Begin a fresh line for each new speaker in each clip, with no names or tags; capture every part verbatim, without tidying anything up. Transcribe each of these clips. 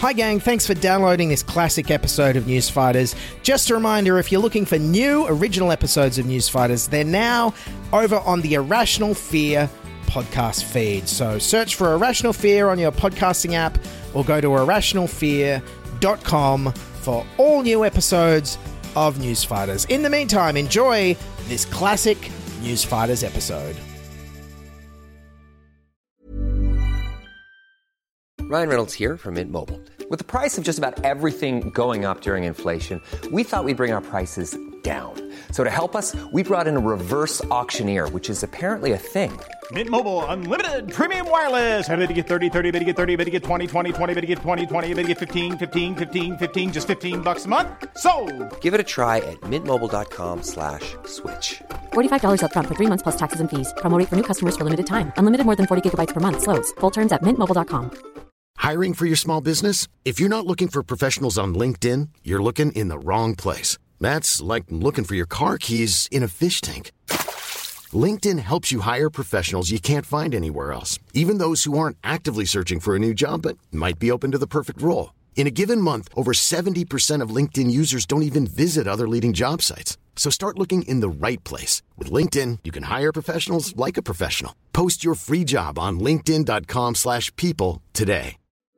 Hi gang, thanks for downloading this classic episode of Newsfighters. Just a reminder, if you're looking for new original episodes of Newsfighters, they're now over on the Irrational Fear podcast feed. So search for Irrational Fear on your podcasting app or go to irrational fear dot com for all new episodes of Newsfighters. In the meantime, enjoy this classic Newsfighters episode.
Ryan Reynolds here from Mint Mobile. With the price of just about everything going up during inflation, we thought we'd bring our prices down. So to help us, we brought in a reverse auctioneer, which is apparently a thing.
Mint Mobile Unlimited Premium Wireless. How to get thirty, thirty, how to get thirty, how to get twenty, twenty, twenty, how to get twenty, twenty, how to get fifteen, fifteen, fifteen, fifteen, just fifteen bucks a month? Sold!
Give it a try at mintmobile.com slash switch.
forty-five dollars up front for three months plus taxes and fees. Promo rate for new customers for limited time. Unlimited more than forty gigabytes per month. Slows full terms at mint mobile dot com.
Hiring for your small business? If you're not looking for professionals on LinkedIn, you're looking in the wrong place. That's like looking for your car keys in a fish tank. LinkedIn helps you hire professionals you can't find anywhere else, even those who aren't actively searching for a new job but might be open to the perfect role. In a given month, over seventy percent of LinkedIn users don't even visit other leading job sites. So start looking in the right place. With LinkedIn, you can hire professionals like a professional. Post your free job on linkedin.com slash people today.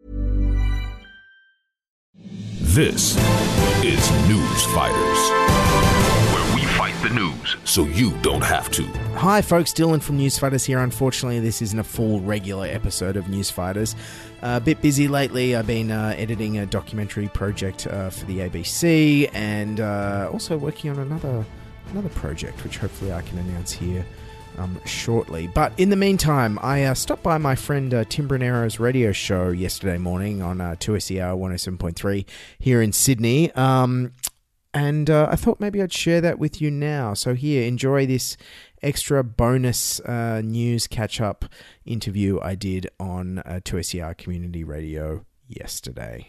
This is Newsfighters, where we fight the news so you don't have to.
Hi folks, Dylan from Newsfighters here. Unfortunately, this isn't a full regular episode of Newsfighters. Uh, a bit busy lately. I've been uh, editing a documentary project uh, for the A B C and uh, also working on another another project, which hopefully I can announce here um, shortly. But in the meantime, I uh, stopped by my friend uh, Tim Brunero's radio show yesterday morning on uh, two S E R one oh seven point three here in Sydney. Um, and uh, I thought maybe I'd share that with you now. So here, enjoy this extra bonus uh, news catch-up interview I did on uh, two S E R Community Radio yesterday.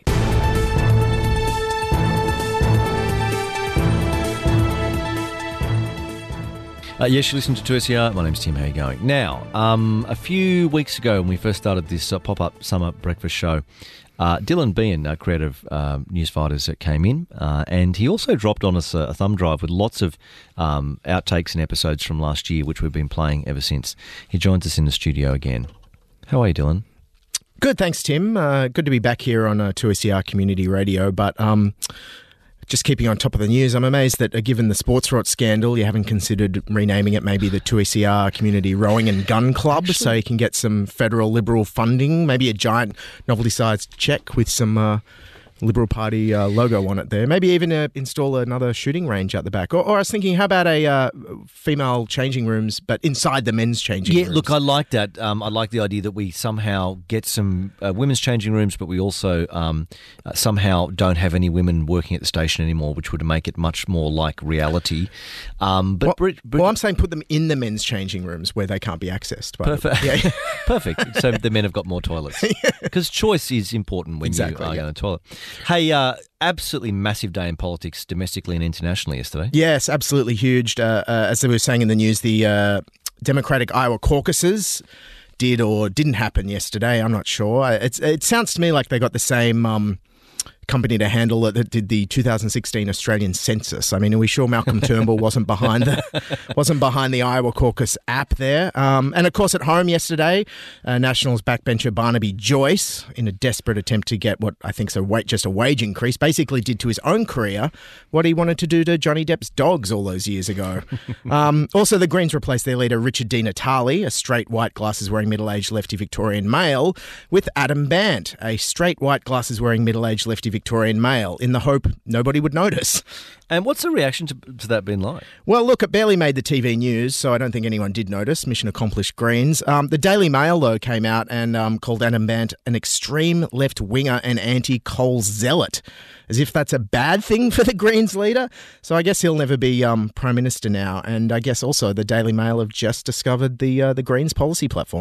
Uh, yes, you listen to two S E R. My name's Tim. How are you going? Now, um, a few weeks ago when we first started this uh, pop-up summer breakfast show, uh, Dylan Behan, uh, creator of uh, Newsfighters, uh, came in, uh, and he also dropped on us a, a thumb drive with lots of um, outtakes and episodes from last year, which we've been playing ever since. He joins us in the studio again. How are you, Dylan?
Good, thanks, Tim. Uh, good to be back here on uh, two S E R Community Radio, but um, just keeping on top of the news, I'm amazed that uh, given the sports rot scandal, you haven't considered renaming it maybe the two S E R Community Rowing and Gun Club. Actually, so you can get some federal Liberal funding, maybe a giant novelty-sized cheque with some uh, Liberal Party uh, logo on it there. Maybe even uh, install another shooting range out the back. Or, or I was thinking, how about a uh, female changing rooms, but inside the men's changing
yeah,
rooms?
Yeah, look, I like that. Um, I like the idea that we somehow get some uh, women's changing rooms, but we also um, uh, somehow don't have any women working at the station anymore, which would make it much more like reality. Um, but
well,
Brit, Brit,
well, I'm saying put them in the men's changing rooms where they can't be accessed. By
perfect.
Yeah.
Perfect. So the men have got more toilets. Because choice is important when
exactly,
you are
yeah.
going to the toilet. Hey, uh, absolutely massive day in politics domestically and internationally yesterday.
Yes, absolutely huge. Uh, uh, as we were saying in the news, the uh, Democratic Iowa caucuses did or didn't happen yesterday. I'm not sure. It's, it sounds to me like they got the same um, company to handle it that did the two thousand sixteen Australian census. I mean, are we sure Malcolm Turnbull wasn't behind the wasn't behind the Iowa caucus app there? Um, and of course, at home yesterday, uh, Nationals backbencher Barnaby Joyce, in a desperate attempt to get what I think is a wait, just a wage increase, basically did to his own career what he wanted to do to Johnny Depp's dogs all those years ago. um, also, the Greens replaced their leader Richard Di Natale, a straight white glasses-wearing middle-aged lefty Victorian male, with Adam Bandt, a straight white glasses-wearing middle-aged lefty Victorian male, in the hope nobody would notice.
And what's the reaction to, to that been like?
Well, look, it barely made the T V news, so I don't think anyone did notice. Mission accomplished, Greens. Um, the Daily Mail, though, came out and um, called Adam Bandt an extreme left-winger and anti-Coles zealot, as if that's a bad thing for the Greens leader. So I guess he'll never be um, Prime Minister now. And I guess also the Daily Mail have just discovered the uh, the Greens policy platform.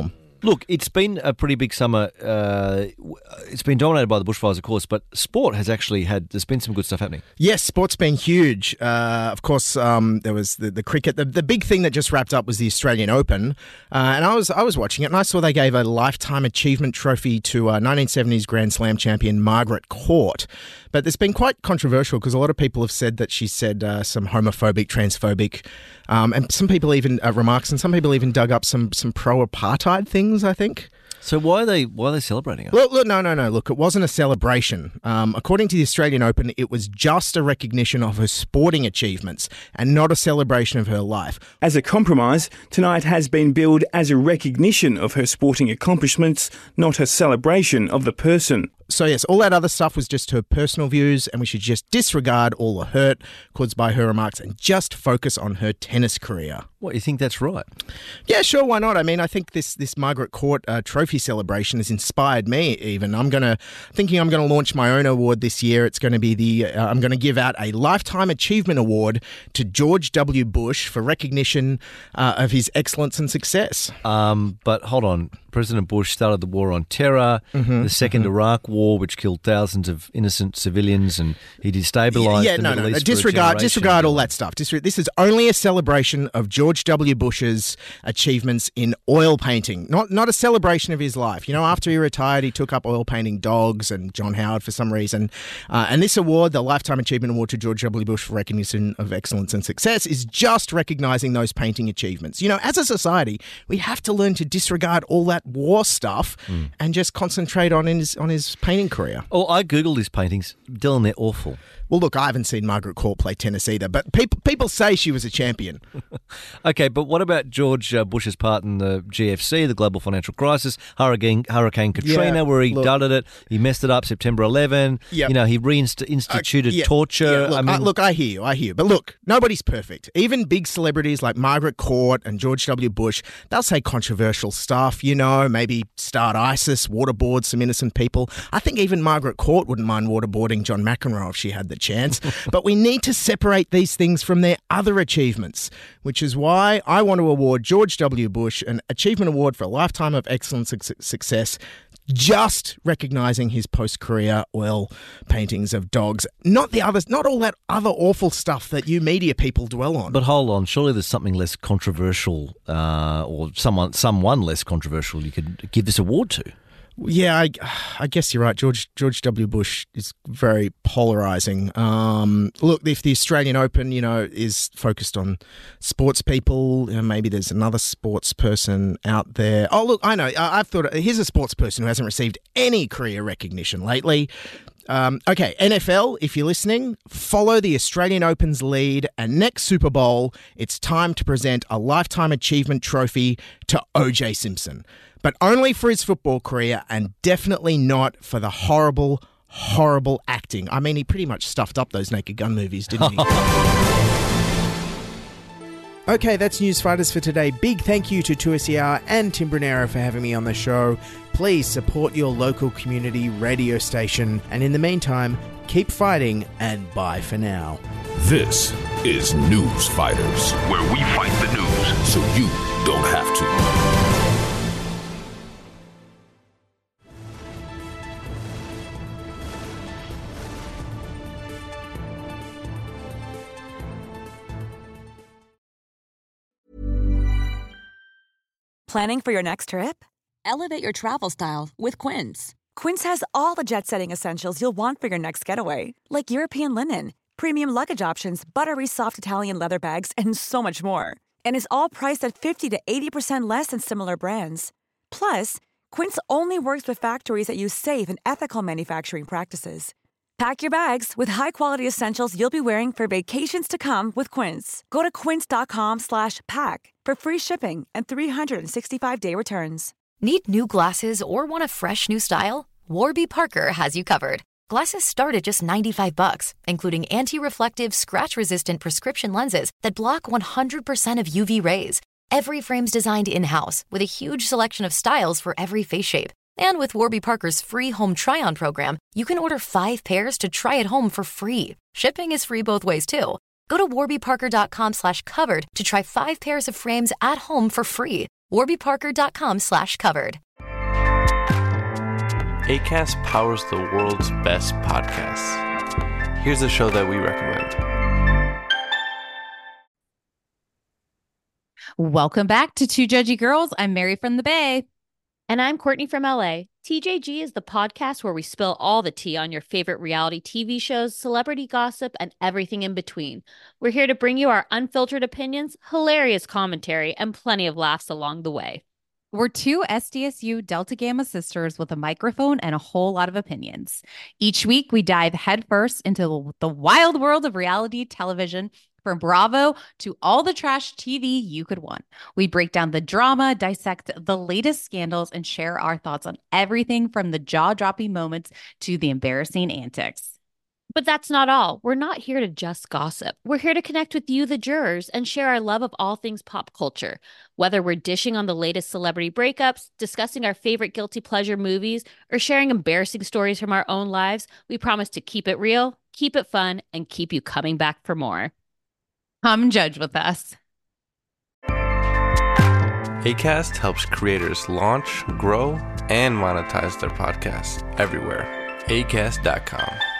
Look, it's been a pretty big summer. Uh, it's been dominated by the bushfires, of course, but sport has actually had, there's been some good stuff happening.
Yes, sport's been huge. Uh, of course, um, there was the, the cricket. The, the big thing that just wrapped up was the Australian Open. Uh, and I was I was watching it, and I saw they gave a Lifetime Achievement Trophy to uh, nineteen seventies Grand Slam champion Margaret Court. But it's been quite controversial because a lot of people have said that she said uh, some homophobic, transphobic, um, and some people even uh, remarks, and some people even dug up some some pro-apartheid things, I think.
So why are they why are they celebrating it?
Look, look, no, no, no. Look, it wasn't a celebration. Um, according to the Australian Open, it was just a recognition of her sporting achievements and not a celebration of her life.
As a compromise, tonight has been billed as a recognition of her sporting accomplishments, not a celebration of the person.
So yes, all that other stuff was just her personal views, and we should just disregard all the hurt caused by her remarks and just focus on her tennis career.
What, you think that's right?
Yeah, sure, why not? I mean, I think this this Margaret Court uh, trophy celebration has inspired me even. I'm gonna thinking I'm going to launch my own award this year. It's going to be the uh, I'm going to give out a Lifetime Achievement Award to George W. Bush for recognition uh, of his excellence and success.
Um, but hold on. President Bush started the war on terror, mm-hmm, the second mm-hmm. Iraq War, which killed thousands of innocent civilians, and he destabilized
yeah, yeah,
the
no,
Middle
no, no.
East.
Disregard, disregard all that stuff. Disre- this is only a celebration of George W. Bush's achievements in oil painting, not not a celebration of his life. You know, after he retired, he took up oil painting dogs and John Howard for some reason. Uh, and this award, the Lifetime Achievement Award to George W. Bush for recognition of excellence and success, is just recognizing those painting achievements. You know, as a society, we have to learn to disregard all that war stuff Mm. and just concentrate on his on his painting career.
Oh, I googled his paintings. Dylan, they're awful.
Well, look, I haven't seen Margaret Court play tennis either, but people people say she was a champion.
Okay, but what about George uh, Bush's part in the G F C, the global financial crisis, Hurricane, Hurricane Katrina,
yeah,
where he
look,
dudded it, he messed it up September eleventh,
yep.
you know, he reinstituted
uh, yeah,
torture.
Yeah, look,
I mean,
uh, look, I hear you, I hear you. But look, nobody's perfect. Even big celebrities like Margaret Court and George W. Bush, they'll say controversial stuff, you know, maybe start ISIS, waterboard some innocent people. I think even Margaret Court wouldn't mind waterboarding John McEnroe if she had the chance. But we need to separate these things from their other achievements, which is why I want to award George W. Bush an Achievement Award for a Lifetime of Excellence su- Success, just recognising his post-career oil paintings of dogs, not the others, not all that other awful stuff that you media people dwell on.
But hold on, surely there's something less controversial uh, or someone someone less controversial you could give this award to.
Yeah, I, I guess you're right. George George W. Bush is very polarising. Um, look, if the Australian Open, you know, is focused on sports people, you know, maybe there's another sports person out there. Oh, look, I know. I, I've thought, here's a sports person who hasn't received any career recognition lately. Um, okay, N F L, if you're listening, follow the Australian Open's lead, and next Super Bowl, it's time to present a Lifetime Achievement Trophy to O J Simpson. But only for his football career and definitely not for the horrible, horrible acting. I mean, he pretty much stuffed up those Naked Gun movies, didn't he? Okay, that's Newsfighters for today. Big thank you to two S E R and Tim Brunero for having me on the show. Please support your local community radio station. And in the meantime, keep fighting and bye for now.
This is News Fighters, where we fight the news so you don't have to.
Planning for your next trip? Elevate your travel style with Quince. Quince has all the jet-setting essentials you'll want for your next getaway, like European linen, premium luggage options, buttery soft Italian leather bags, and so much more. And is all priced at fifty to eighty percent less than similar brands. Plus, Quince only works with factories that use safe and ethical manufacturing practices. Pack your bags with high-quality essentials you'll be wearing for vacations to come with Quince. Go to quince.com slash pack for free shipping and three sixty-five day returns.
Need new glasses or want a fresh new style? Warby Parker has you covered. Glasses start at just ninety-five bucks, including anti-reflective, scratch-resistant prescription lenses that block one hundred percent of U V rays. Every frame's designed in-house with a huge selection of styles for every face shape. And with Warby Parker's free home try-on program, you can order five pairs to try at home for free. Shipping is free both ways, too. Go to warbyparker.com slash covered to try five pairs of frames at home for free. warbyparker.com slash covered.
Acast powers the world's best podcasts. Here's a show that we recommend.
Welcome back to Two Judgy Girls. I'm Mary from the Bay.
And I'm Courtney from L A. T J G is the podcast where we spill all the tea on your favorite reality T V shows, celebrity gossip, and everything in between. We're here to bring you our unfiltered opinions, hilarious commentary, and plenty of laughs along the way.
We're two S D S U Delta Gamma sisters with a microphone and a whole lot of opinions. Each week, we dive headfirst into the wild world of reality television, from Bravo to all the trash T V you could want. We break down the drama, dissect the latest scandals, and share our thoughts on everything from the jaw-dropping moments to the embarrassing antics.
But that's not all. We're not here to just gossip. We're here to connect with you, the jurors, and share our love of all things pop culture. Whether we're dishing on the latest celebrity breakups, discussing our favorite guilty pleasure movies, or sharing embarrassing stories from our own lives, we promise to keep it real, keep it fun, and keep you coming back for more.
Come judge with us.
Acast helps creators launch, grow, and monetize their podcasts everywhere. acast dot com.